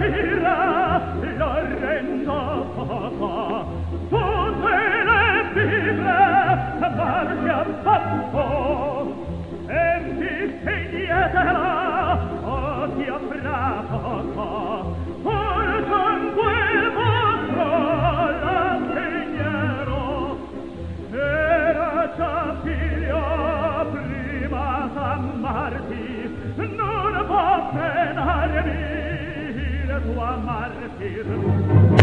dirà Lorenzo Papà, tutte le fibre marci a fatto, e ti segnierà o ti avrà papà, or sangue il vostro la segnerò. Era già figlio prima d'ammarti, non può penarmi il tuo martir.